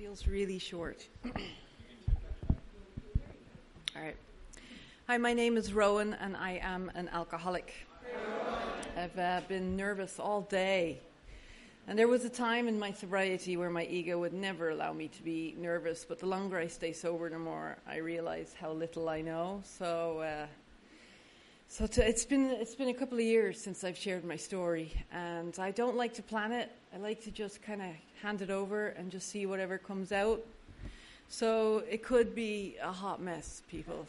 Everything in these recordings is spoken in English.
feels really short. All right. Hi, my name is Rowan, and I am an alcoholic. I've been nervous all day. And there was a time in my sobriety where my ego would never allow me to be nervous, but the longer I stay sober, the more I realize how little I know. It's been a couple of years since I've shared my story, and I don't like to plan it. I like to just kind of hand it over and just see whatever comes out. So it could be a hot mess, people.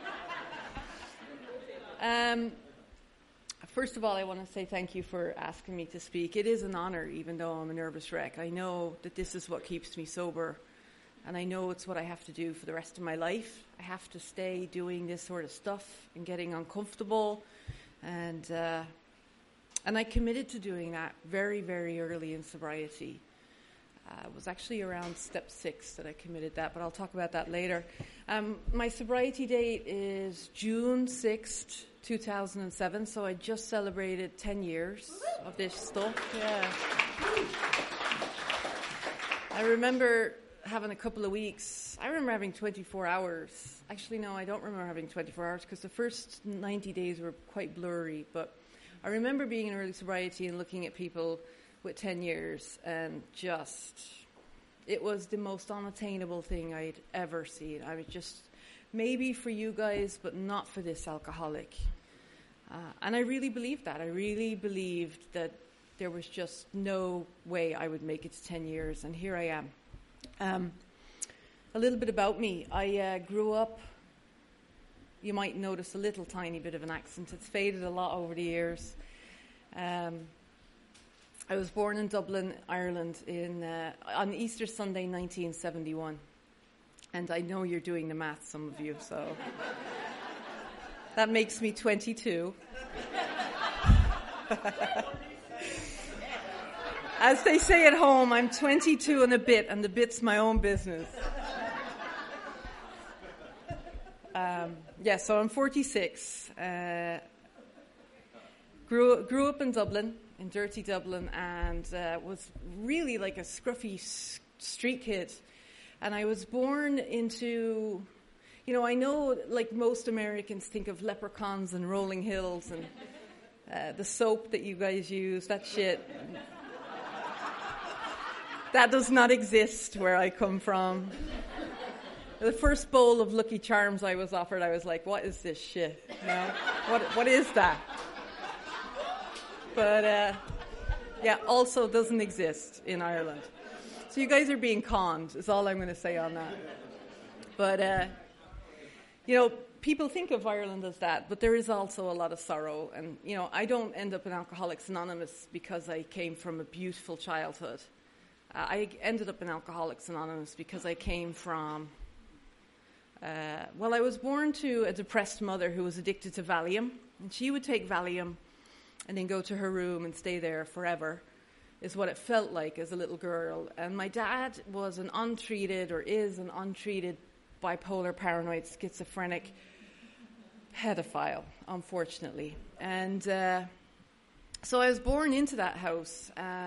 First of all, I want to say thank you for asking me to speak. It is an honor, even though I'm a nervous wreck. I know that this is what keeps me sober, and I know it's what I have to do for the rest of my life. I have to stay doing this sort of stuff and getting uncomfortable, and I committed to doing that very, very early in sobriety. It was actually around step 6 that I committed that, but I'll talk about that later. My sobriety date is June 6th, 2007, so I just celebrated 10 years of this stuff. Yeah. I remember having a couple of weeks. I remember having 24 hours. Actually, no, I don't remember having 24 hours because the first 90 days were quite blurry, but I remember being in early sobriety and looking at people with 10 years, and it was the most unattainable thing I'd ever seen. I was just, maybe for you guys, but not for this alcoholic. And I really believed that. I really believed that there was just no way I would make it to 10 years, and here I am. A little bit about me. I grew up, you might notice a little tiny bit of an accent. It's faded a lot over the years. I was born in Dublin, Ireland, on Easter Sunday, 1971. And I know you're doing the math, some of you, so that makes me 22. As they say at home, I'm 22 and a bit, and the bit's my own business. So I'm 46. Grew up in Dublin, in dirty Dublin, and was really like a scruffy street kid. And I was born into, I know like most Americans think of leprechauns and rolling hills and the soap that you guys use, that shit. That does not exist where I come from. The first bowl of Lucky Charms I was offered, I was like, what is this shit? What is that? But, also doesn't exist in Ireland. So you guys are being conned, is all I'm going to say on that. But, people think of Ireland as that, but there is also a lot of sorrow. And, I don't end up in Alcoholics Anonymous because I came from a beautiful childhood. I ended up in Alcoholics Anonymous because I came from... I was born to a depressed mother who was addicted to Valium. And she would take Valium and then go to her room and stay there forever, is what it felt like as a little girl. And my dad was is an untreated bipolar, paranoid, schizophrenic pedophile, unfortunately. And so I was born into that house.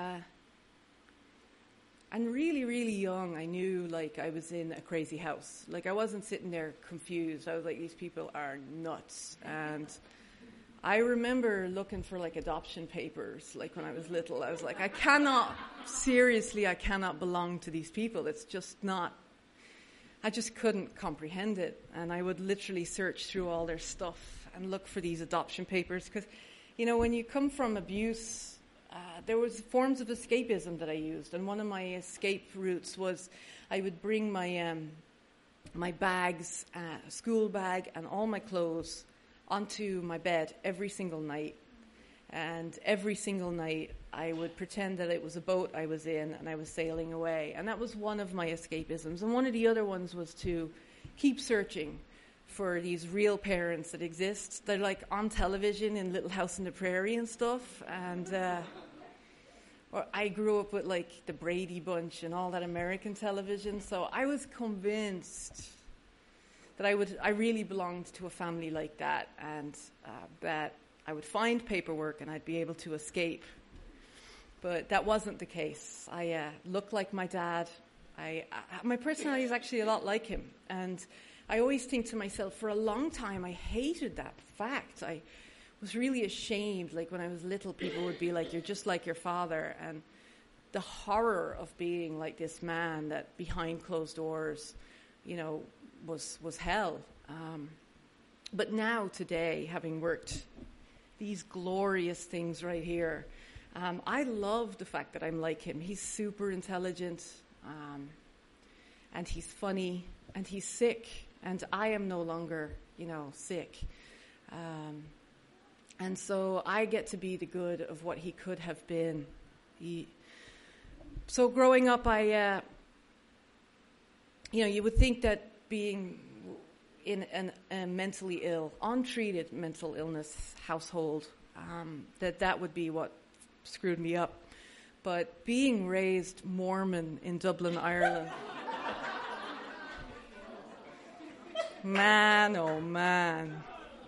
And really, really young, I knew, I was in a crazy house. I wasn't sitting there confused. I was like, these people are nuts. And I remember looking for, adoption papers, when I was little. I was like, I cannot belong to these people. It's just not, I just couldn't comprehend it. And I would literally search through all their stuff and look for these adoption papers. Because, when you come from abuse... there was forms of escapism that I used, and one of my escape routes was I would bring my bags, school bag, and all my clothes onto my bed every single night. And every single night I would pretend that it was a boat I was in and I was sailing away. And that was one of my escapisms. And one of the other ones was to keep searching for these real parents that exist. They're on television in Little House on the Prairie and stuff. And I grew up with the Brady Bunch and all that American television. So I was convinced that I really belonged to a family like that, and that I would find paperwork and I'd be able to escape. But that wasn't the case. I looked like my dad. My personality is actually a lot like him. And I always think to myself, for a long time, I hated that fact. I was really ashamed. Like when I was little, people would be like, "You're just like your father." And the horror of being like this man that behind closed doors, was hell. But now, today, having worked these glorious things right here, I love the fact that I'm like him. He's super intelligent, and he's funny, and he's sick, and I am no longer, sick. And so I get to be the good of what he could have been. So growing up, you would think that being in a mentally ill, untreated mental illness household, that would be what screwed me up. But being raised Mormon in Dublin, Ireland, man, oh man.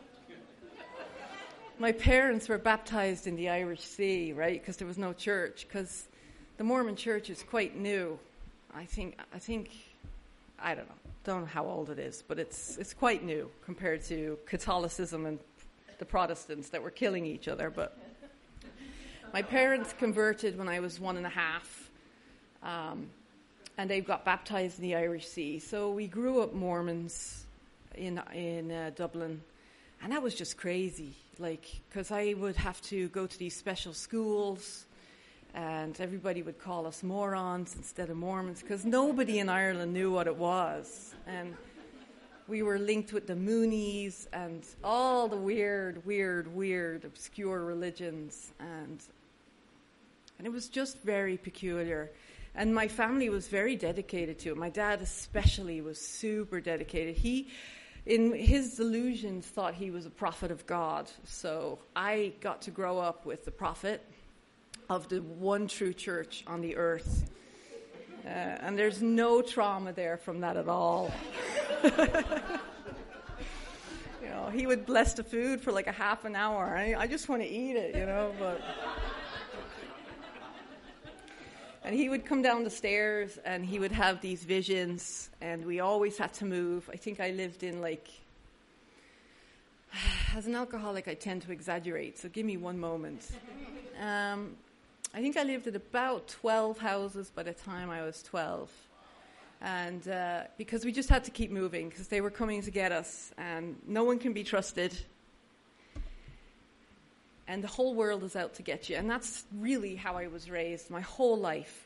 My parents were baptized in the Irish Sea, right, because there was no church, because the Mormon church is quite new. I think, I don't know how old it is, but it's quite new compared to Catholicism and the Protestants that were killing each other. But my parents converted when I was 1.5, and they got baptized in the Irish Sea. So we grew up Mormons in Dublin, and that was just crazy. Because I would have to go to these special schools, and everybody would call us morons instead of Mormons, because nobody in Ireland knew what it was. And we were linked with the Moonies and all the weird, obscure religions. And it was just very peculiar. And my family was very dedicated to it. My dad especially was super dedicated. He, in his delusions, thought he was a prophet of God. So I got to grow up with the prophet of the one true church on the earth. And there's no trauma there from that at all. He would bless the food for like a half an hour. I just want to eat it, but... And he would come down the stairs, and he would have these visions, and we always had to move. I think I lived in, as an alcoholic, I tend to exaggerate, so give me one moment. I think I lived in about 12 houses by the time I was 12. And because we just had to keep moving, because they were coming to get us, and no one can be trusted. And the whole world is out to get you. And that's really how I was raised. My whole life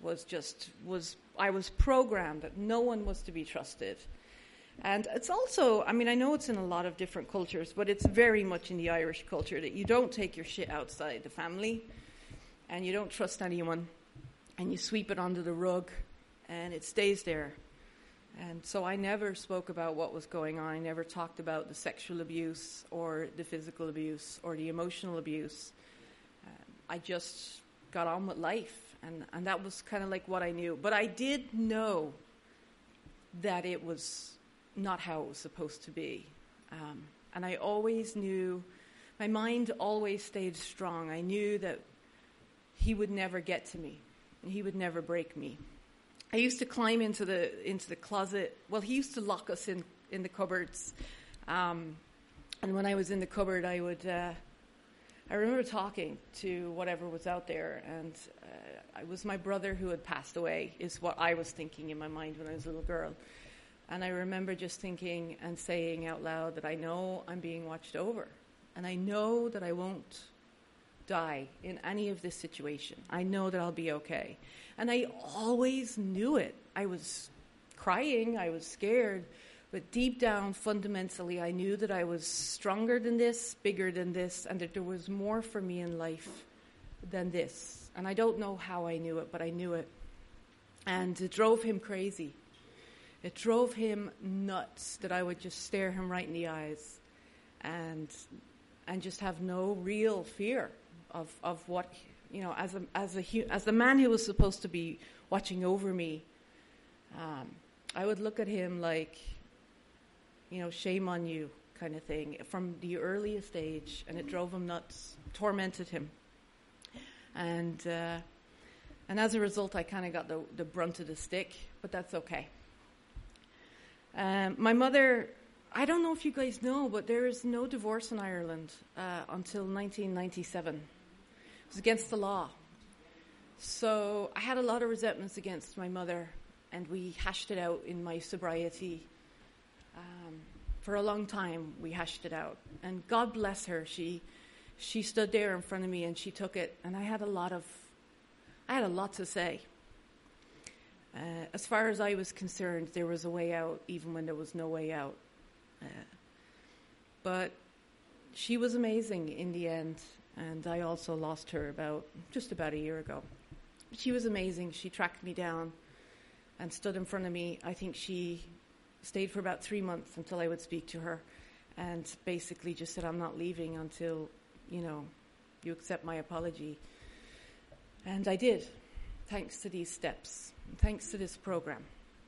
I was programmed that no one was to be trusted. And it's also, I know it's in a lot of different cultures, but it's very much in the Irish culture that you don't take your shit outside the family, and you don't trust anyone, and you sweep it under the rug, and it stays there. And so I never spoke about what was going on. I never talked about the sexual abuse or the physical abuse or the emotional abuse. I just got on with life, and that was kind of like what I knew. But I did know that it was not how it was supposed to be. And I always knew, my mind always stayed strong. I knew that he would never get to me, and he would never break me. I used to climb into the closet. Well, he used to lock us in the cupboards. And when I was in the cupboard, I remember talking to whatever was out there, and it was my brother who had passed away, is what I was thinking in my mind when I was a little girl. And I remember just thinking and saying out loud that I know I'm being watched over, and I know that I won't die in any of this situation. I know that I'll be okay. And I always knew it. I was crying, I was scared, but deep down, fundamentally, I knew that I was stronger than this, bigger than this, and that there was more for me in life than this. And I don't know how I knew it, but I knew it. And it drove him crazy. It drove him nuts that I would just stare him right in the eyes and just have no real fear of what, as the man who was supposed to be watching over me. I would look at him like, shame on you kind of thing from the earliest age, and it drove him nuts, tormented him. And And as a result, I kind of got the brunt of the stick, but that's okay. My mother, I don't know if you guys know, but there is no divorce in Ireland until 1997. It was against the law. So I had a lot of resentments against my mother, and we hashed it out in my sobriety. For a long time, we hashed it out. And God bless her, she stood there in front of me and she took it, and I had a lot to say. As far as I was concerned, there was a way out, even when there was no way out. But she was amazing in the end, and I also lost her just about a year ago. She was amazing. She tracked me down and stood in front of me. I think she stayed for about 3 months until I would speak to her, and basically just said, I'm not leaving until, you accept my apology. And I did, thanks to these steps, thanks to this program.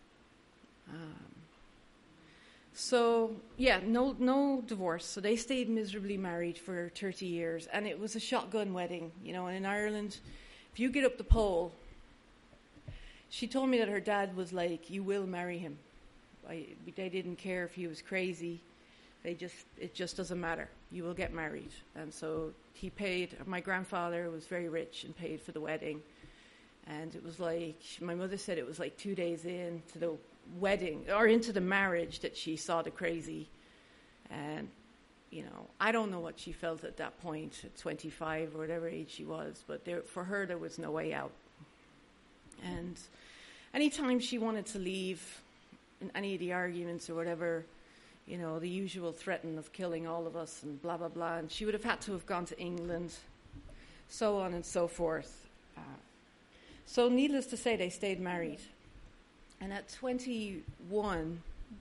No divorce. So they stayed miserably married for 30 years, and it was a shotgun wedding, and in Ireland, if you get up the pole, she told me that her dad was like, you will marry him. They didn't care if he was crazy. It just doesn't matter. You will get married. And so he paid. My grandfather was very rich and paid for the wedding. And it was like, my mother said it was like 2 days into the wedding, or into the marriage, that she saw the crazy. And, I don't know what she felt at that point, at 25 or whatever age she was, but for her, there was no way out. And anytime she wanted to leave, in any of the arguments or whatever, the usual threaten of killing all of us and blah, blah, blah, and she would have had to have gone to England, so on and so forth. So needless to say, they stayed married. And at 21,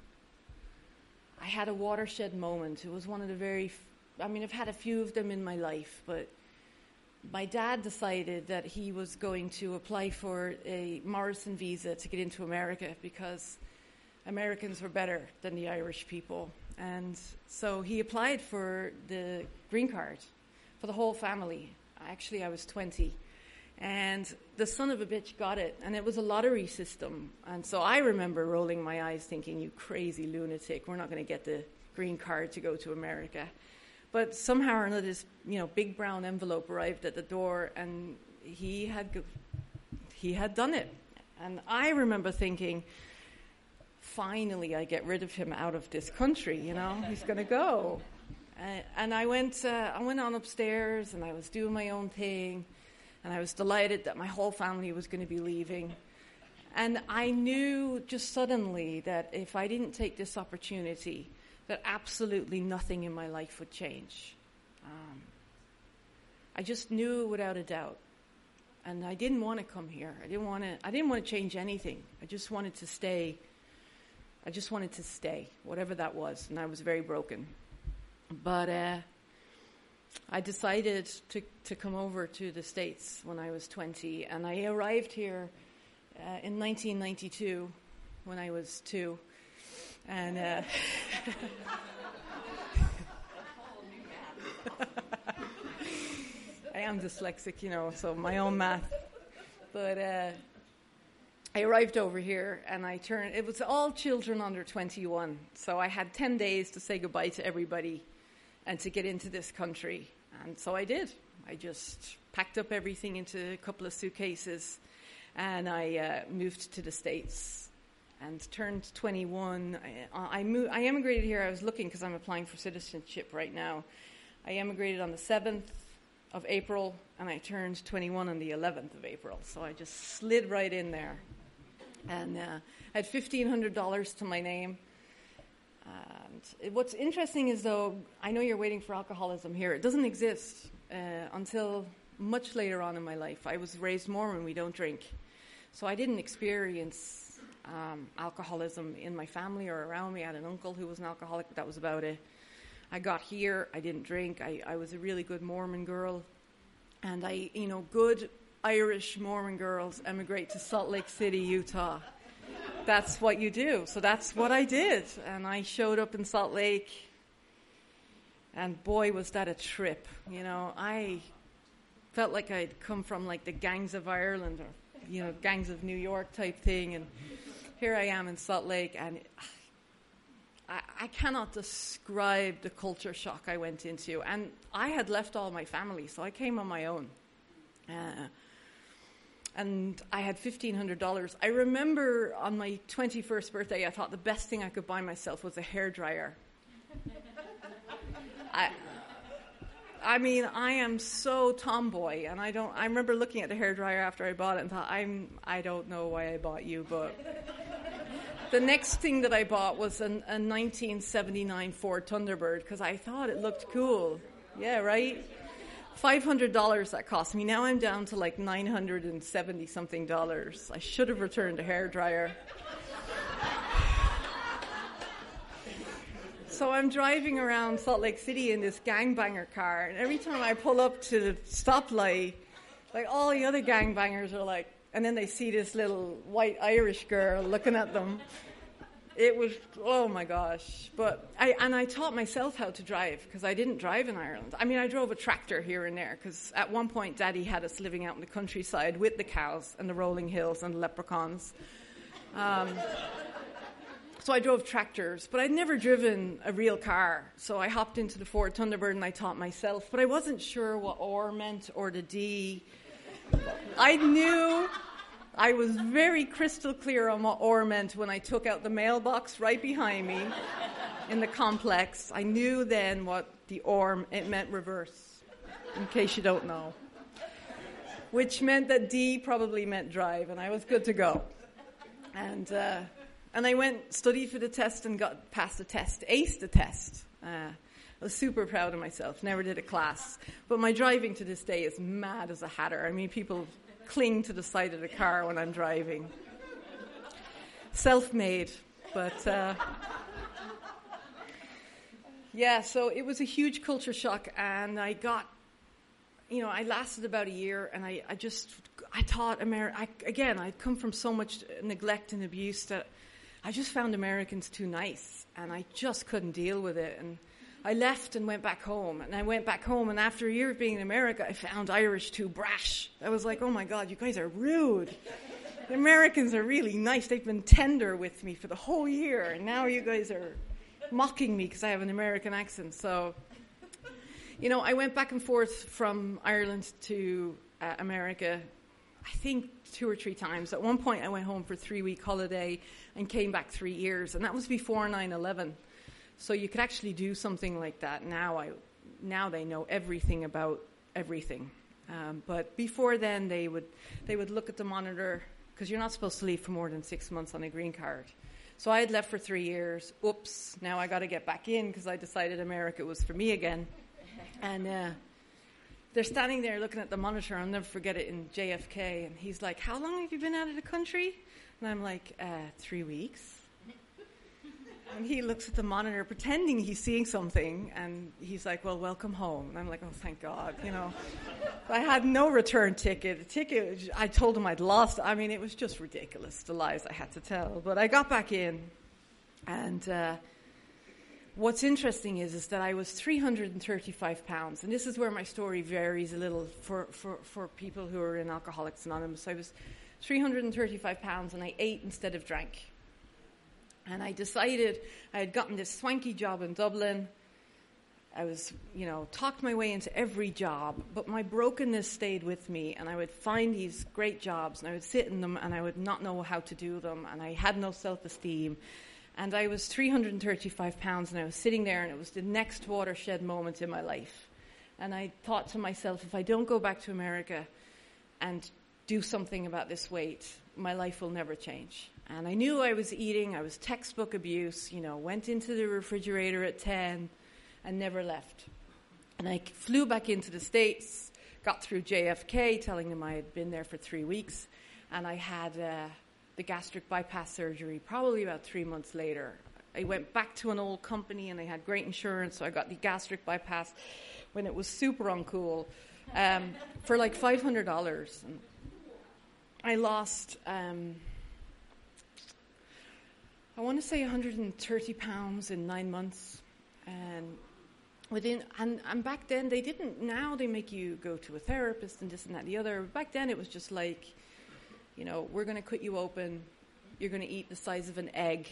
I had a watershed moment. It was one of the I've had a few of them in my life, but my dad decided that he was going to apply for a Morrison visa to get into America because Americans were better than the Irish people. And so he applied for the green card for the whole family. Actually, I was 20. And the son of a bitch got it, and it was a lottery system. And so I remember rolling my eyes thinking, you crazy lunatic, we're not going to get the green card to go to America. But somehow or another, this big brown envelope arrived at the door, and he had done it. And I remember thinking, finally I get rid of him out of this country, he's going to go. And I went on upstairs, and I was doing my own thing. And I was delighted that my whole family was going to be leaving. And I knew just suddenly that if I didn't take this opportunity, that absolutely nothing in my life would change. I just knew without a doubt. And I didn't want to come here. I didn't want to change anything. I just wanted to stay. Whatever that was. And I was very broken. But I decided to come over to the States when I was 20, and I arrived here in 1992 when I was 2. And I am dyslexic, so my own math. But I arrived over here, and it was all children under 21, so I had 10 days to say goodbye to everybody and to get into this country. And so I did. I just packed up everything into a couple of suitcases, and I moved to the States and turned 21. I emigrated here. I was looking because I'm applying for citizenship right now. I emigrated on the 7th of April, and I turned 21 on the 11th of April. So I just slid right in there. And I had $1,500 to my name. And what's interesting is, though, I know you're waiting for alcoholism here. It doesn't exist until much later on in my life. I was raised Mormon. We don't drink. So I didn't experience alcoholism in my family or around me. I had an uncle who was an alcoholic, but that was about it. I got here. I didn't drink. I was a really good Mormon girl. And good Irish Mormon girls emigrate to Salt Lake City, Utah. That's what you do. So that's what I did. And I showed up in Salt Lake, and boy, was that a trip. I felt like I'd come from like the gangs of Ireland or Gangs of New York type thing. And here I am in Salt Lake, and I cannot describe the culture shock I went into. And I had left all my family, so I came on my own. And I had $1,500. I remember on my 21st birthday, I thought the best thing I could buy myself was a hairdryer. I mean, I am so tomboy, and I remember looking at the hairdryer after I bought it and thought, I don't know why I bought you, but the next thing that I bought was a 1979 Ford Thunderbird because I thought it looked cool. Yeah, right? $500 that cost me. Now I'm down to like $970 something. I should have returned the hairdryer. So I'm driving around Salt Lake City in this gangbanger car, and every time I pull up to the stoplight, like all the other gangbangers are like, and then they see this little white Irish girl looking at them. It was, oh my gosh. But I taught myself how to drive because I didn't drive in Ireland. I mean, I drove a tractor here and there because at one point Daddy had us living out in the countryside with the cows and the rolling hills and the leprechauns. So I drove tractors, but I'd never driven a real car. So I hopped into the Ford Thunderbird and I taught myself, but I wasn't sure what or meant or the D. I knew I was very crystal clear on what or meant when I took out the mailbox right behind me in the complex. I knew then what the or, it meant reverse, in case you don't know. Which meant that D probably meant drive, and I was good to go. And I went, studied for the test and got past the test, aced the test. I was super proud of myself, never did a class. But my driving to this day is mad as a hatter. I mean, people cling to the side of the car when I'm driving. Self-made, but so it was a huge culture shock, and I got, I lasted about a year, and I thought I'd come from so much neglect and abuse that I just found Americans too nice, and I just couldn't deal with it. And I left and went back home. And I went back home, and after a year of being in America, I found Irish too brash. I was like, oh my God, you guys are rude. The Americans are really nice. They've been tender with me for the whole year, and now you guys are mocking me because I have an American accent. So, I went back and forth from Ireland to America, I think 2 or 3 times. At one point, I went home for a 3-week holiday and came back 3 years, and that was before 9/11. So you could actually do something like that. Now they know everything about everything. But before then, they would look at the monitor because you're not supposed to leave for more than 6 months on a green card. So I had left for 3 years. Oops! Now I got to get back in because I decided America was for me again. And they're standing there looking at the monitor. I'll never forget it, in JFK. And he's like, "How long have you been out of the country?" And I'm like, 3 weeks. And he looks at the monitor, pretending he's seeing something, and he's like, "Well, welcome home." And I'm like, "Oh, thank God," I had no return ticket. The ticket, I told him I'd lost. I mean, it was just ridiculous, the lies I had to tell. But I got back in, and what's interesting is that I was 335 pounds, and this is where my story varies a little for people who are in Alcoholics Anonymous. I was 335 pounds, and I ate instead of drank. And I decided I had gotten this swanky job in Dublin. I was, talked my way into every job, but my brokenness stayed with me, and I would find these great jobs, and I would sit in them, and I would not know how to do them, and I had no self-esteem. And I was 335 pounds, and I was sitting there, and it was the next watershed moment in my life. And I thought to myself, if I don't go back to America and do something about this weight, my life will never change. And I knew I was eating. I was textbook abuse, went into the refrigerator at 10 and never left. And I flew back into the States, got through JFK, telling them I had been there for 3 weeks, and I had the gastric bypass surgery probably about 3 months later. I went back to an old company, and they had great insurance, so I got the gastric bypass when it was super uncool for like $500. And I lost, I want to say 130 pounds in 9 months. And and back then they didn't, now they make you go to a therapist and this and that and the other. Back then it was just like, we're going to cut you open. You're going to eat the size of an egg.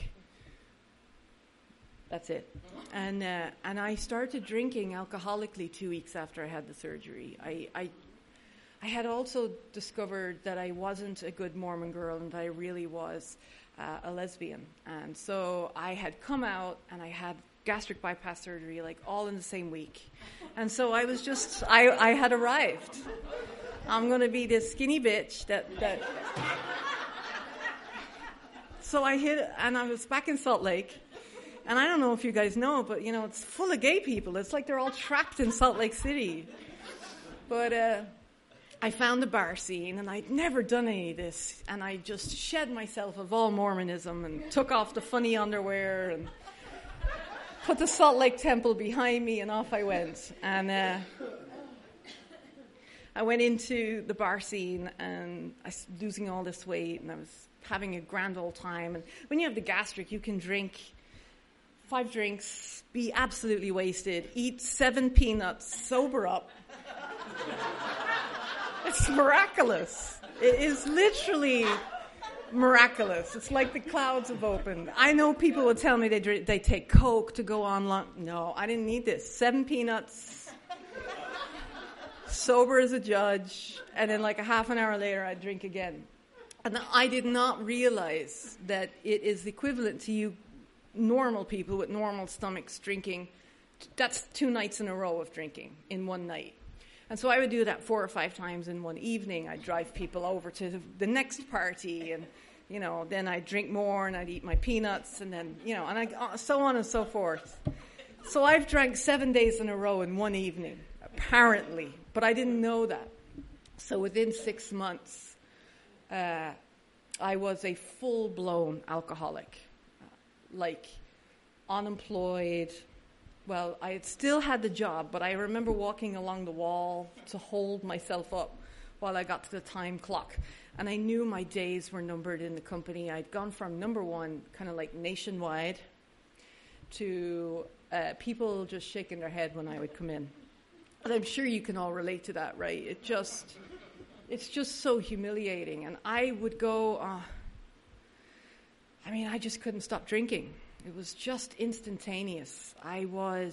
That's it. And I started drinking alcoholically 2 weeks after I had the surgery. I had also discovered that I wasn't a good Mormon girl and that I really was a lesbian. And so I had come out and I had gastric bypass surgery like all in the same week. And so I was just, I had arrived. I'm going to be this skinny bitch that So I hit, and I was back in Salt Lake. And I don't know if you guys know, but, it's full of gay people. It's like they're all trapped in Salt Lake City. But I found the bar scene, and I'd never done any of this. And I just shed myself of all Mormonism and took off the funny underwear and put the Salt Lake Temple behind me, and off I went. And I went into the bar scene, and I was losing all this weight, and I was having a grand old time. And when you have the gastric, you can drink 5 drinks, be absolutely wasted, eat 7 peanuts, sober up. It's miraculous. It is literally miraculous. It's like the clouds have opened. I know people would tell me they take Coke to go on long. No, I didn't need this. 7 peanuts, sober as a judge, and then like a half an hour later I'd drink again. And I did not realize that it is equivalent to you normal people with normal stomachs drinking. That's 2 nights in a row of drinking in one night. And so I would do that 4 or 5 times in one evening. I'd drive people over to the next party, and then I'd drink more, and I'd eat my peanuts, and then so on and so forth. So I've drank 7 days in a row in one evening, apparently, but I didn't know that. So within 6 months, I was a full-blown alcoholic. Like unemployed. Well, I had still had the job, but I remember walking along the wall to hold myself up while I got to the time clock. And I knew my days were numbered in the company. I'd gone from number 1, kind of like nationwide, to people just shaking their head when I would come in. And I'm sure you can all relate to that, right? It's just so humiliating. And I would go... I just couldn't stop drinking. It was just instantaneous. I'd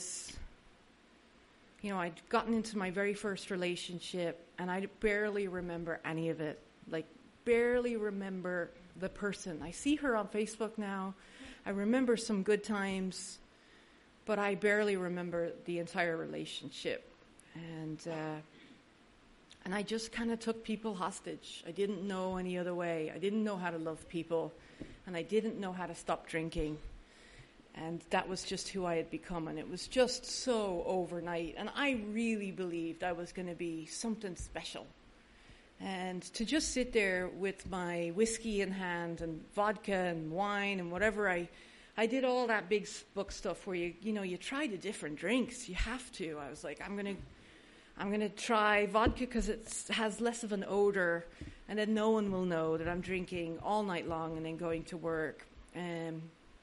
gotten into my very first relationship, and I barely remember any of it. Like, barely remember the person. I see her on Facebook now. I remember some good times, but I barely remember the entire relationship. And I just kind of took people hostage. I didn't know any other way. I didn't know how to love people. And I didn't know how to stop drinking. And that was just who I had become. And it was just so overnight. And I really believed I was going to be something special. And to just sit there with my whiskey in hand and vodka and wine and whatever, I did all that big book stuff where you try the different drinks. You have to. I was like, I'm going to try vodka because it has less of an odor, and then no one will know that I'm drinking all night long and then going to work. And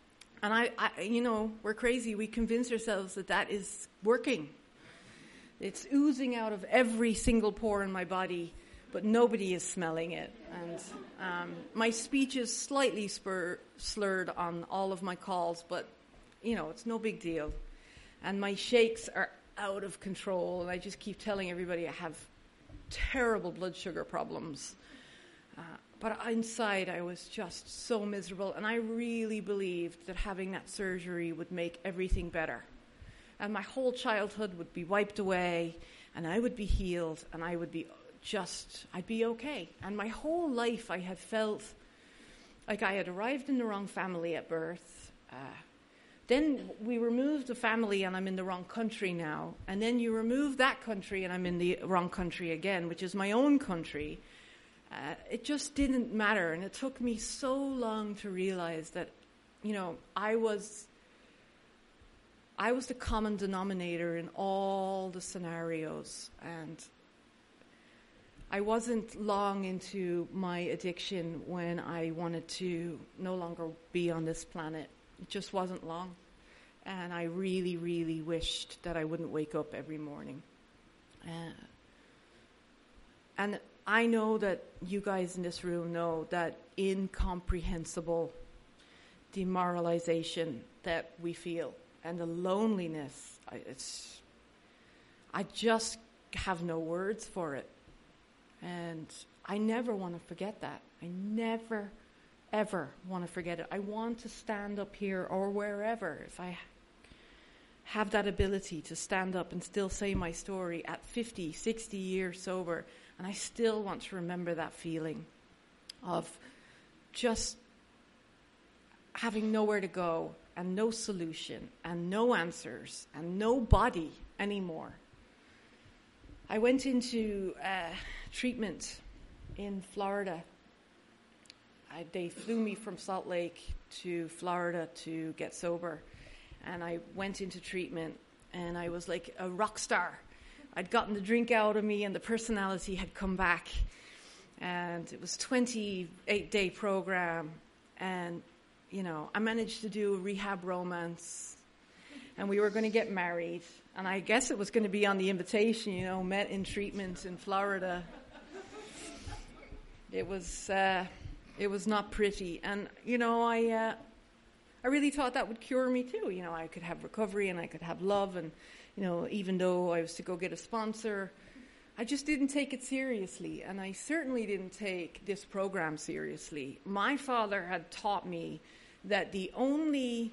we're crazy. We convince ourselves that is working. It's oozing out of every single pore in my body, but nobody is smelling it. And my speech is slightly slurred on all of my calls, but, it's no big deal. And my shakes are out of control, and I just keep telling everybody I have terrible blood sugar problems. But inside I was just so miserable, and I really believed that having that surgery would make everything better. And my whole childhood would be wiped away, and I would be healed, and I'd be okay. And my whole life I had felt like I had arrived in the wrong family at birth. Then we removed the family, and I'm in the wrong country now. And then you remove that country, and I'm in the wrong country again, which is my own country. It just didn't matter. And it took me so long to realize that, I was the common denominator in all the scenarios. And I wasn't long into my addiction when I wanted to no longer be on this planet. It just wasn't long. And I really, really wished that I wouldn't wake up every morning. And I know that you guys in this room know that incomprehensible demoralization that we feel and the loneliness. I just have no words for it. And I never want to forget that. I never, ever want to forget it. I want to stand up here or wherever, if I have that ability to stand up and still say my story at 50, 60 years sober, and I still want to remember that feeling of just having nowhere to go and no solution and no answers and no body anymore. I went into treatment in Florida. They flew me from Salt Lake to Florida to get sober. And I went into treatment, and I was like a rock star. I'd gotten the drink out of me, and the personality had come back. And it was a 28-day program. And, you know, I managed to do a rehab romance. And we were going to get married. And I guess it was going to be on the invitation, you know, met in treatment in Florida. It was not pretty. And, you know, I really thought that would cure me too. You know, I could have recovery and I could have love. And, you know, even though I was to go get a sponsor, I just didn't take it seriously. And I certainly didn't take this program seriously. My father had taught me that the only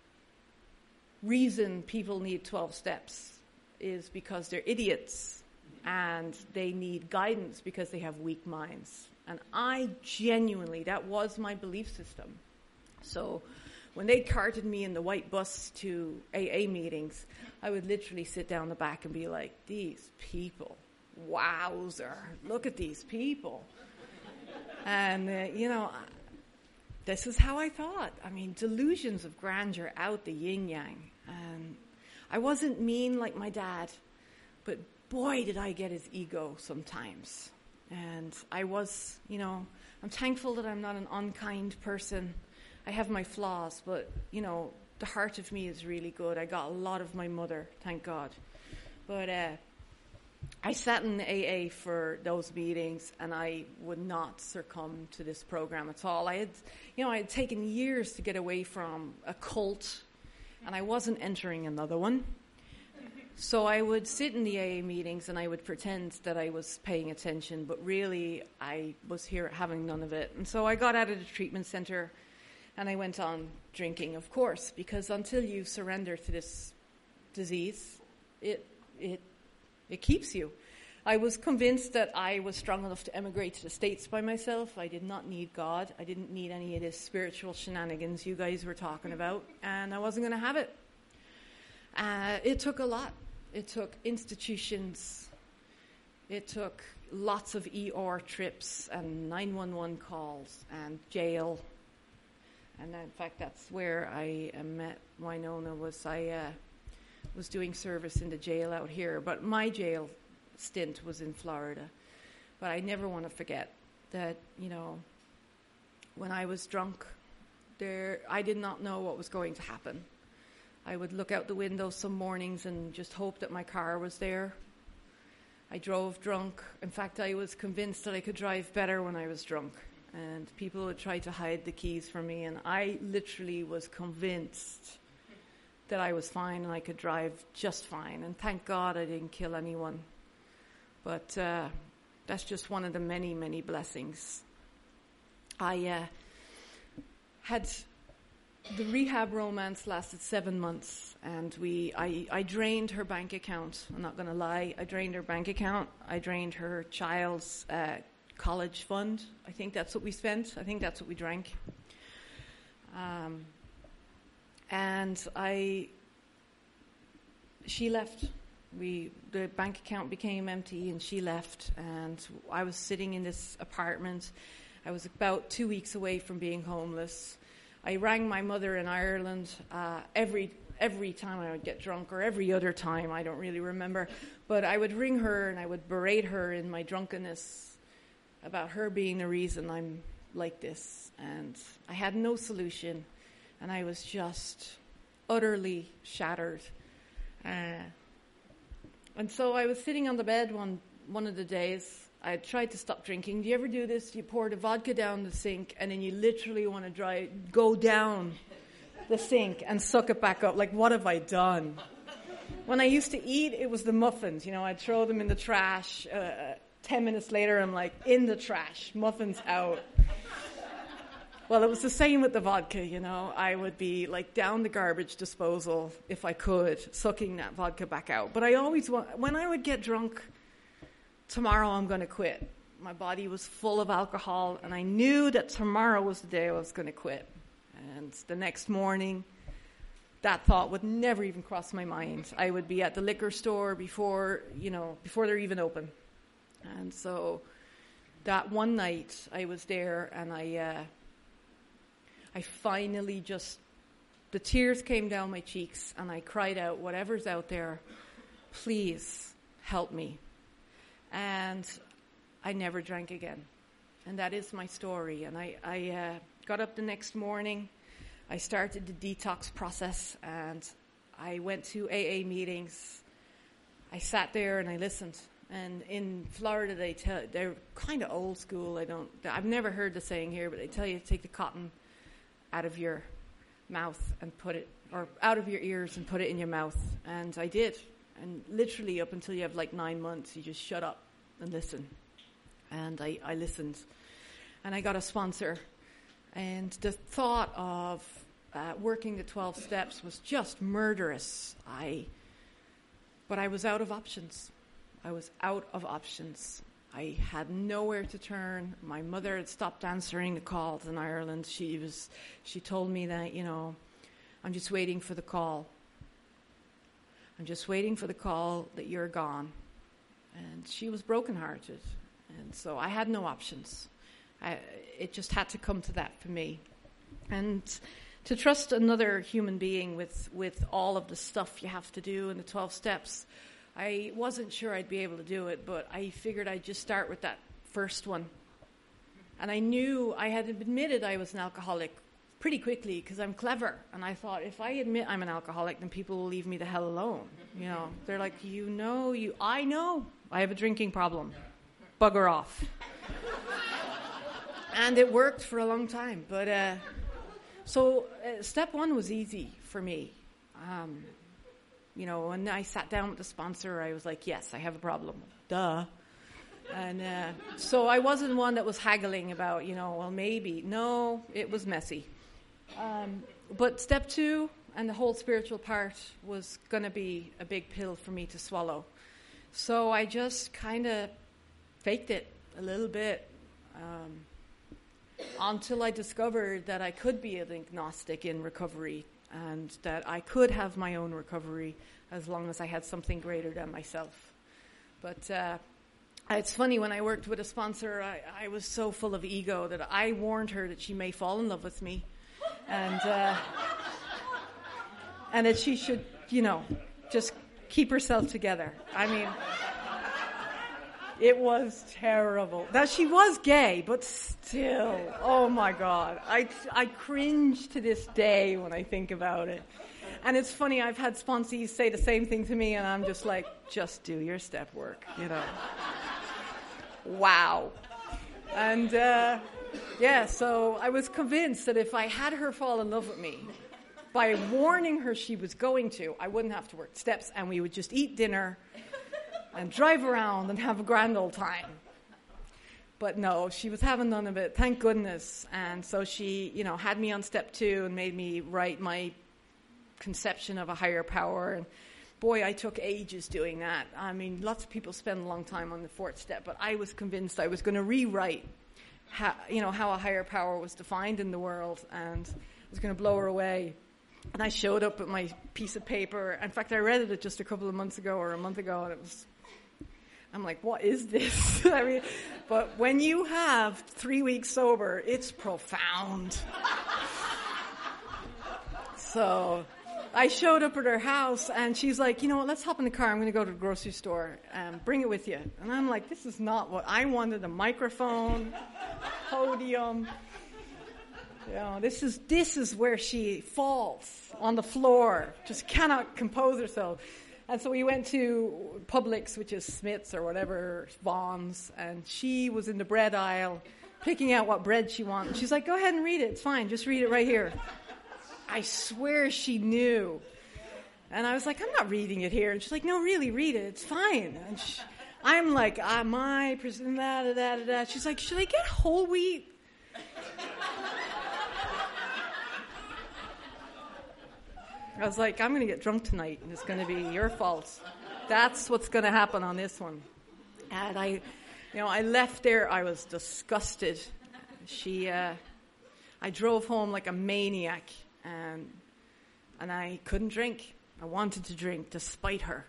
reason people need 12 steps is because they're idiots and they need guidance because they have weak minds. And I genuinely, that was my belief system. So when they carted me in the white bus to AA meetings, I would literally sit down the back and be like, these people, wowzer, look at these people. And, you know, this is how I thought. I mean, delusions of grandeur out the yin-yang. And I wasn't mean like my dad, but boy, did I get his ego sometimes. And I was, you know, I'm thankful that I'm not an unkind person. I have my flaws, but, you know, the heart of me is really good. I got a lot of my mother, thank God. But I sat in AA for those meetings, and I would not succumb to this program at all. I had taken years to get away from a cult, and I wasn't entering another one. So I would sit in the AA meetings and I would pretend that I was paying attention, but really I was here having none of it. And so I got out of the treatment center and I went on drinking, of course, because until you surrender to this disease, it keeps you. I was convinced that I was strong enough to emigrate to the States by myself. I did not need God. I didn't need any of this spiritual shenanigans you guys were talking about, and I wasn't going to have it. It took a lot. It took institutions. It took lots of ER trips and 911 calls and jail. And in fact, that's where I met Winona. I was doing service in the jail out here, but my jail stint was in Florida. But I never want to forget that, you know, when I was drunk, I did not know what was going to happen. I would look out the window some mornings and just hope that my car was there. I drove drunk. In fact, I was convinced that I could drive better when I was drunk. And people would try to hide the keys from me. And I literally was convinced that I was fine and I could drive just fine. And thank God I didn't kill anyone. But that's just one of the many, many blessings. I had... The rehab romance lasted 7 months, and I drained her bank account. I'm not going to lie. I drained her bank account. I drained her child's college fund. I think that's what we spent. I think that's what we drank. And she left. The bank account became empty, and she left. And I was sitting in this apartment. I was about 2 weeks away from being homeless. I rang my mother in Ireland every time I would get drunk, or every other time, I don't really remember. But I would ring her and I would berate her in my drunkenness about her being the reason I'm like this. And I had no solution, and I was just utterly shattered. And so I was sitting on the bed one of the days, I tried to stop drinking. Do you ever do this? You pour the vodka down the sink, and then you literally want to go down the sink and suck it back up. Like, what have I done? When I used to eat, it was the muffins. I'd throw them in the trash. 10 minutes later, I'm like, in the trash, muffins out. Well, it was the same with the vodka, I would be like down the garbage disposal, if I could, sucking that vodka back out. But I always when I would get drunk, tomorrow I'm going to quit. My body was full of alcohol, and I knew that tomorrow was the day I was going to quit. And the next morning, that thought would never even cross my mind. I would be at the liquor store before they're even open. And so that one night I was there, and I finally the tears came down my cheeks, and I cried out, whatever's out there, please help me. And I never drank again. And that is my story. And I got up the next morning. I started the detox process, and I went to AA meetings. I sat there and I listened. And in Florida, they're kind of old school. I've never heard the saying here, but they tell you to take the cotton out of your mouth and or out of your ears and put it in your mouth. And I did. And literally up until you have like 9 months, you just shut up and listen. And I listened. And I got a sponsor. And the thought of working the 12 steps was just murderous. But I was out of options. I had nowhere to turn. My mother had stopped answering the calls in Ireland. She told me that, I'm just waiting for the call. I'm just waiting for the call that you're gone. And she was brokenhearted. And so I had no options. It just had to come to that for me. And to trust another human being with all of the stuff you have to do in the 12 steps, I wasn't sure I'd be able to do it, but I figured I'd just start with that first one. And I knew I had admitted I was an alcoholic pretty quickly because I'm clever. And I thought, if I admit I'm an alcoholic, then people will leave me the hell alone. They're like, I know I have a drinking problem. Bugger off. And it worked for a long time. But so step one was easy for me. When I sat down with the sponsor, I was like, yes, I have a problem. Duh. And so I wasn't one that was haggling about, maybe. No, it was messy. But step two and the whole spiritual part was going to be a big pill for me to swallow. So I just kind of faked it a little bit until I discovered that I could be an agnostic in recovery, and that I could have my own recovery as long as I had something greater than myself. But it's funny, when I worked with a sponsor, I was so full of ego that I warned her that she may fall in love with me, and that she should, just keep herself together. I mean, it was terrible. Now, she was gay, but still, oh my God. I cringe to this day when I think about it. And it's funny, I've had sponsees say the same thing to me, and I'm just like, just do your step work, Wow. And, so I was convinced that if I had her fall in love with me, by warning her she was going to, I wouldn't have to work steps, and we would just eat dinner and drive around and have a grand old time. But no, she was having none of it, thank goodness. And so she, had me on step 2 and made me write my conception of a higher power. And boy, I took ages doing that. I mean, lots of people spend a long time on the 4th step, but I was convinced I was going to rewrite how a higher power was defined in the world, and I was going to blow her away. And I showed up with my piece of paper. In fact, I read it just a couple of months ago or a month ago, and I'm like, what is this? I mean, but when you have 3 weeks sober, it's profound. So I showed up at her house, and she's like, let's hop in the car. I'm going to go to the grocery store. Bring it with you. And I'm like, this is not what I wanted. A microphone, podium. This is where she falls on the floor, just cannot compose herself. And so we went to Publix, which is Smith's or whatever, Vaughn's, and she was in the bread aisle picking out what bread she wanted. She's like, go ahead and read it. It's fine. Just read it right here. I swear she knew. And I was like, I'm not reading it here. And she's like, no, really, read it. It's fine. And I'm like, my person, da. She's like, should I get whole wheat? I was like, I'm going to get drunk tonight, and it's going to be your fault. That's what's going to happen on this one. And I left there. I was disgusted. I drove home like a maniac, and I couldn't drink. I wanted to drink despite her,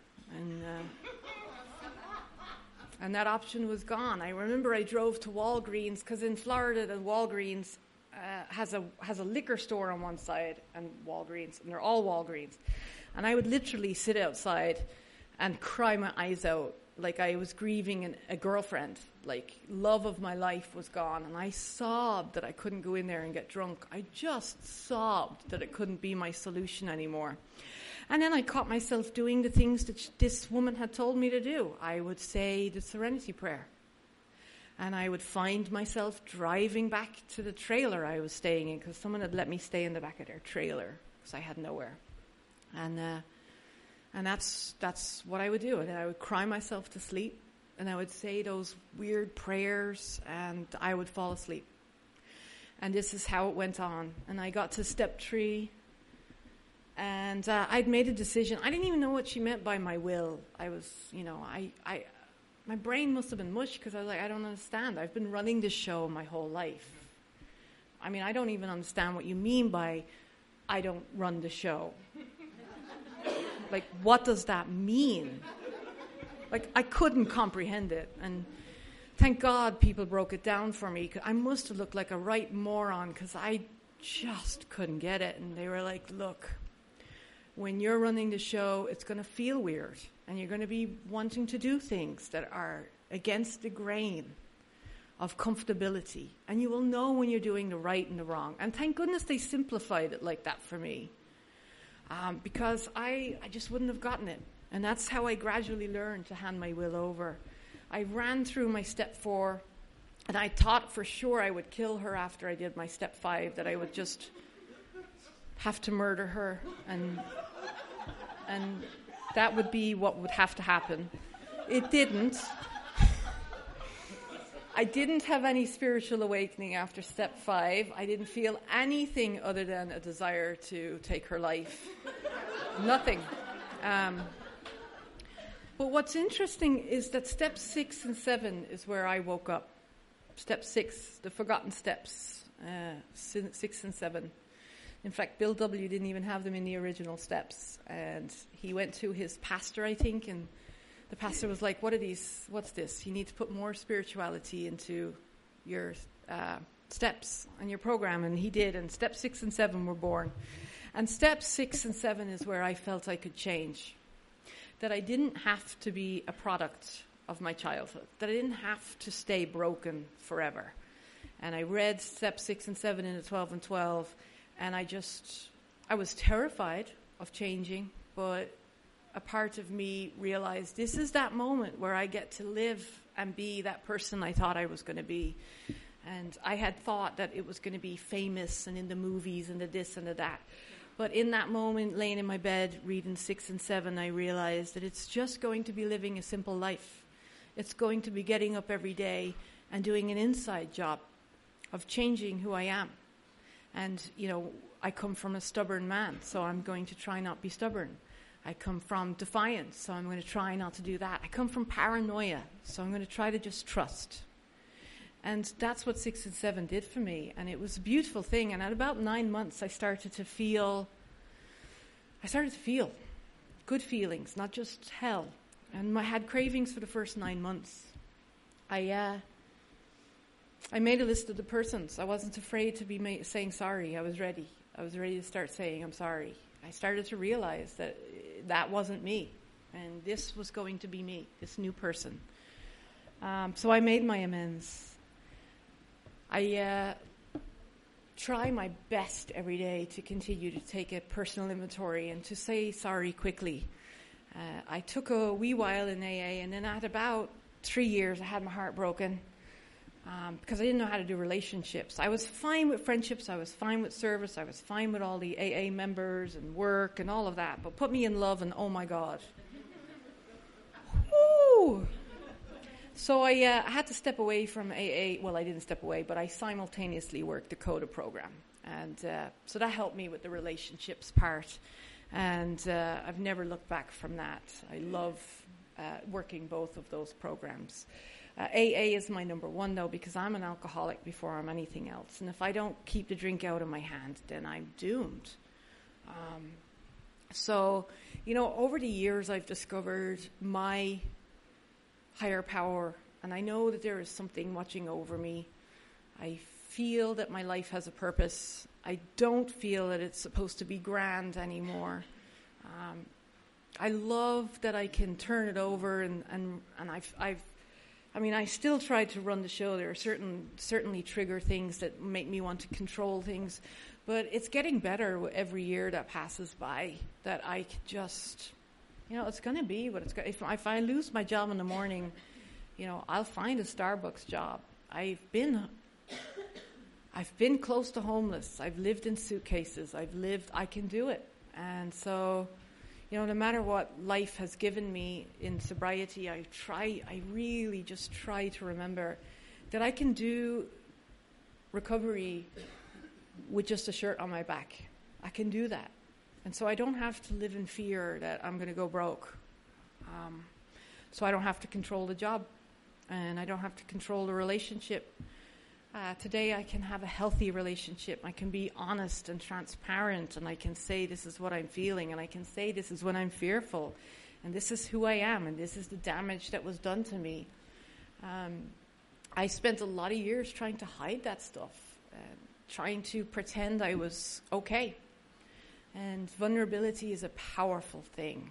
and that option was gone. I remember I drove to Walgreens, because in Florida, the Walgreens has a liquor store on one side and Walgreens, and they're all Walgreens. And I would literally sit outside and cry my eyes out like I was grieving a girlfriend. Like, love of my life was gone, and I sobbed that I couldn't go in there and get drunk. I just sobbed that it couldn't be my solution anymore. And then I caught myself doing the things that this woman had told me to do. I would say the Serenity Prayer. And I would find myself driving back to the trailer I was staying in, because someone had let me stay in the back of their trailer because I had nowhere. And that's what I would do. And then I would cry myself to sleep, and I would say those weird prayers, and I would fall asleep. And this is how it went on. And I got to step 3, and I'd made a decision. I didn't even know what she meant by my will. I was, my brain must have been mush, because I was like, I don't understand. I've been running this show my whole life. I mean, I don't even understand what you mean by I don't run the show. Like, what does that mean? Like, I couldn't comprehend it. And thank God people broke it down for me. I must have looked like a right moron, because I just couldn't get it. And they were like, look, when you're running the show, it's going to feel weird. And you're going to be wanting to do things that are against the grain of comfortability. And you will know when you're doing the right and the wrong. And thank goodness they simplified it like that for me. Because I just wouldn't have gotten it. And that's how I gradually learned to hand my will over. I ran through my step 4, and I thought for sure I would kill her after I did my step 5, that I would just have to murder her, and that would be what would have to happen. It didn't. I didn't have any spiritual awakening after step 5. I didn't feel anything other than a desire to take her life. Nothing. But what's interesting is that step 6 and 7 is where I woke up. Step 6, the forgotten steps, 6 and 7. In fact, Bill W. didn't even have them in the original steps. And he went to his pastor, I think, and the pastor was like, what are these? What's this? You need to put more spirituality into your steps and your program. And he did. And step 6 and 7 were born. And step 6 and 7 is where I felt I could change. That I didn't have to be a product of my childhood. That I didn't have to stay broken forever. And I read step 6 and 7 in the 12 and 12. And I was terrified of changing, but a part of me realized this is that moment where I get to live and be that person I thought I was going to be. And I had thought that it was going to be famous and in the movies and the this and the that. But in that moment, laying in my bed, reading 6 and 7, I realized that it's just going to be living a simple life. It's going to be getting up every day and doing an inside job of changing who I am. And, I come from a stubborn man, so I'm going to try not be stubborn. I come from defiance, so I'm going to try not to do that. I come from paranoia, so I'm going to try to just trust. And that's what 6 and 7 did for me. And it was a beautiful thing. And at about 9 months, I started to feel good feelings, not just hell. And I had cravings for the first 9 months. I made a list of the persons. I wasn't afraid to be saying sorry. I was ready. I was ready to start saying I'm sorry. I started to realize that wasn't me. And this was going to be me, this new person. So I made my amends. I try my best every day to continue to take a personal inventory and to say sorry quickly. I took a wee while in AA, and then at about 3 years, I had my heart broken because I didn't know how to do relationships. I was fine with friendships, I was fine with service, I was fine with all the AA members and work and all of that, but put me in love and oh my God. Woo! So I had to step away from AA. Well, I didn't step away, but I simultaneously worked the CODA program. And so that helped me with the relationships part. And I've never looked back from that. I love working both of those programs. AA is my number one, though, because I'm an alcoholic before I'm anything else. And if I don't keep the drink out of my hand, then I'm doomed. So, over the years, I've discovered my higher power, and I know that there is something watching over me. I feel that my life has a purpose. I don't feel that it's supposed to be grand anymore. I love that I can turn it over, and I still try to run the show. There are certainly trigger things that make me want to control things, but it's getting better every year that passes by. That I just, it's going to be what it's going. If I lose my job in the morning, I'll find a Starbucks job. I've been close to homeless. I've lived in suitcases. I can do it. And so, no matter what life has given me in sobriety, I really just try to remember that I can do recovery with just a shirt on my back. I can do that. And so I don't have to live in fear that I'm going to go broke. So I don't have to control the job, and I don't have to control the relationship. Today I can have a healthy relationship. I can be honest and transparent, and I can say this is what I'm feeling, and I can say this is when I'm fearful, and this is who I am, and this is the damage that was done to me. I spent a lot of years trying to hide that stuff, trying to pretend I was okay. And vulnerability is a powerful thing.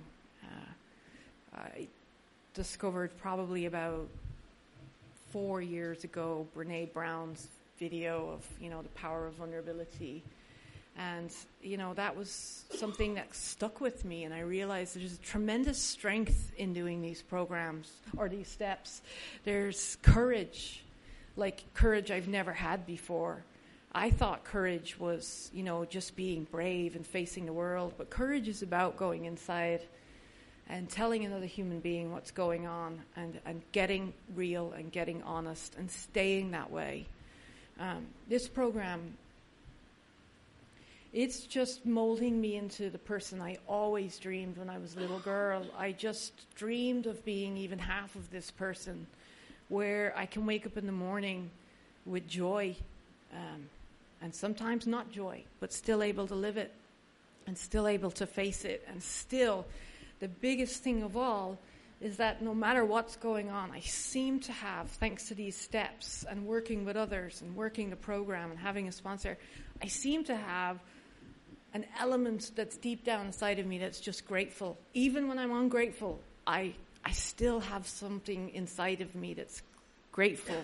I discovered probably about 4 years ago Brené Brown's video of, the power of vulnerability. And, that was something that stuck with me, and I realized there's tremendous strength in doing these programs or these steps. There's courage, like courage I've never had before. I thought courage was, just being brave and facing the world, but courage is about going inside and telling another human being what's going on and getting real and getting honest and staying that way. This program, it's just molding me into the person I always dreamed when I was a little girl. I just dreamed of being even half of this person, where I can wake up in the morning with joy, and sometimes not joy, but still able to live it and still able to face it. And still, the biggest thing of all is that no matter what's going on, I seem to have, thanks to these steps and working with others and working the program and having a sponsor, I seem to have an element that's deep down inside of me that's just grateful. Even when I'm ungrateful, I still have something inside of me that's grateful.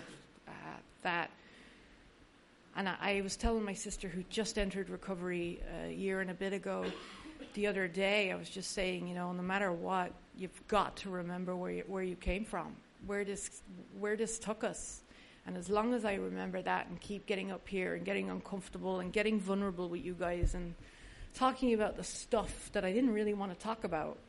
And I was telling my sister, who just entered recovery a year and a bit ago, the other day, I was just saying, no matter what, you've got to remember where you came from, where this took us. And as long as I remember that and keep getting up here and getting uncomfortable and getting vulnerable with you guys and talking about the stuff that I didn't really want to talk about,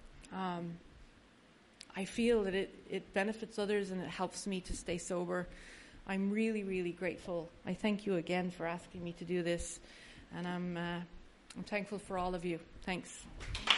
I feel that it benefits others and it helps me to stay sober. I'm really, really grateful. I thank you again for asking me to do this, and I'm thankful for all of you. Thanks.